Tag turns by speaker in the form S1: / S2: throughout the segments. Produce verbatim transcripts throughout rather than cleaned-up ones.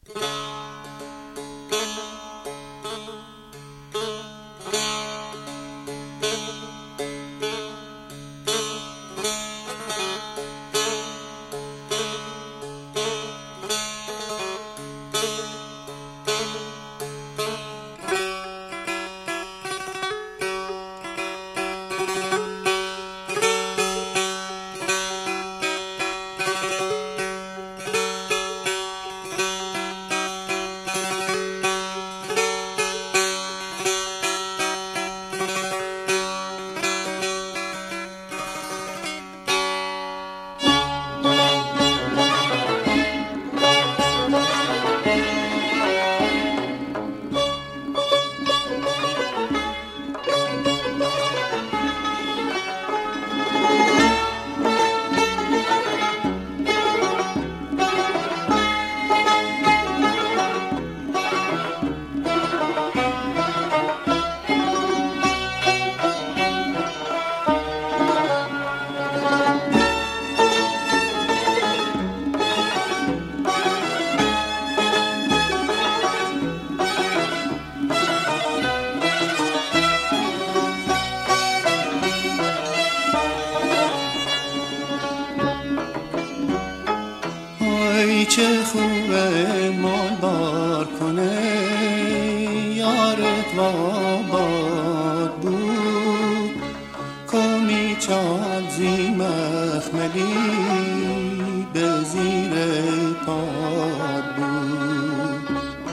S1: چه خوبه مال بار کنه یارت و آباد بود کمی چال زی مخملی به زیر پاد بود.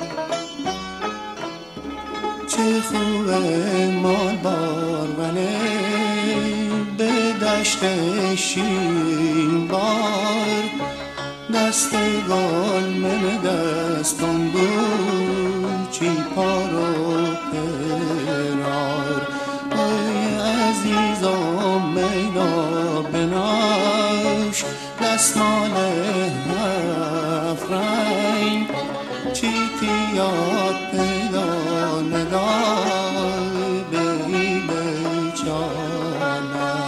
S1: چه خوبه مال بار ونه به دشت شین بار دست گل من دستم بود چی پارو پرار. ای عزیزم مینا بناش دستمال هفت رنگ چی تیاد پیدا ندار به این بیچاره.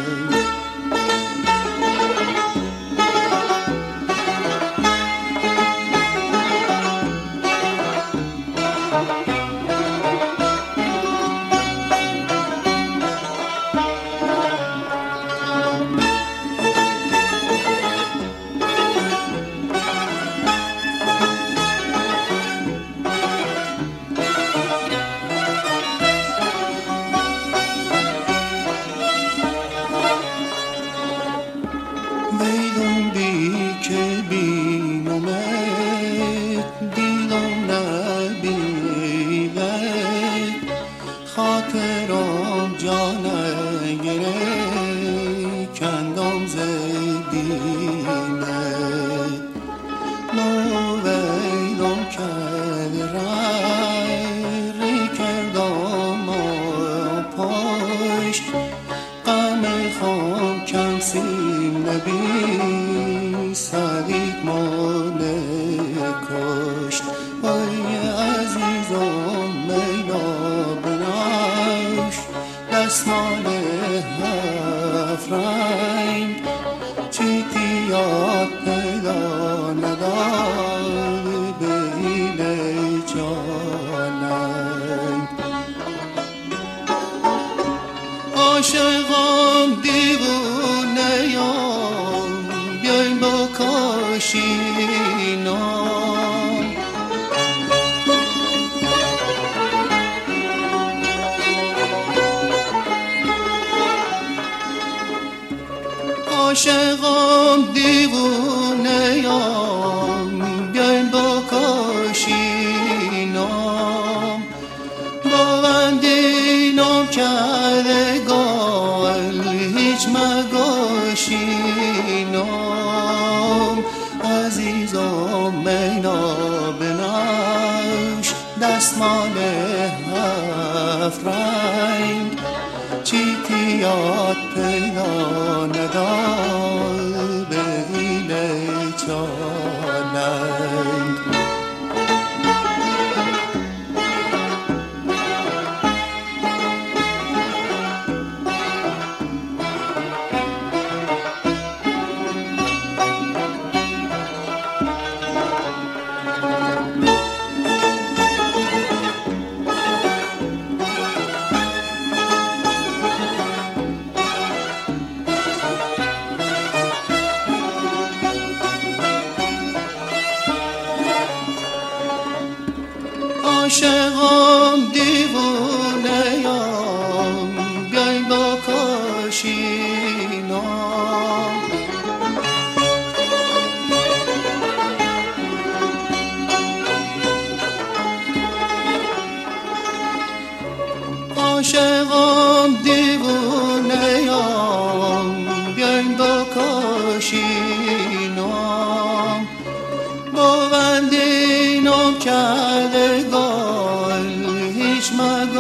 S1: میدون بی که بینمت دیدم نبیلت خاطرم جان گره کندم زدیمت نو ویدم کرد ری کردم پشت غم خام کم سیم نبی صدیق مانه کشت. ای عزیزم مینا بناش دستمال هفت رنگ چی تیاد پیدا ندار به این جانم. عاشقم دیوونه ام بیاین با کاشینام عاشقم دیوونه ام بیاین با کاشینام با بندینم کرده گل هیچ مگاشینم. عزیزم مینا بناش دستمال هفت رنگ چی تیاد پیدا ندار به این چانند. عاشقان دیوونه یام بیای با کاشینام عاشقان دیوونه یام بیای با کاشینام بوندینم کردگار هیچ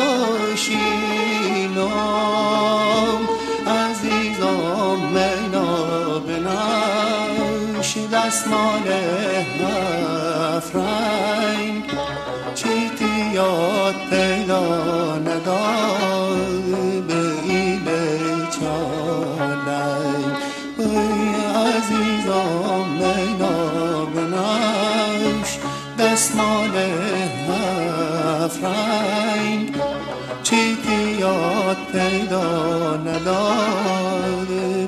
S1: مگاشینم عزیزم مینا بنوش دستمال هفت رنگ چیتی یاد پیدا ندار به این بیچاره‌ی ای عزیزم مینا بنوش دستمال هفت رنگ چیتی یاد پیدا نداره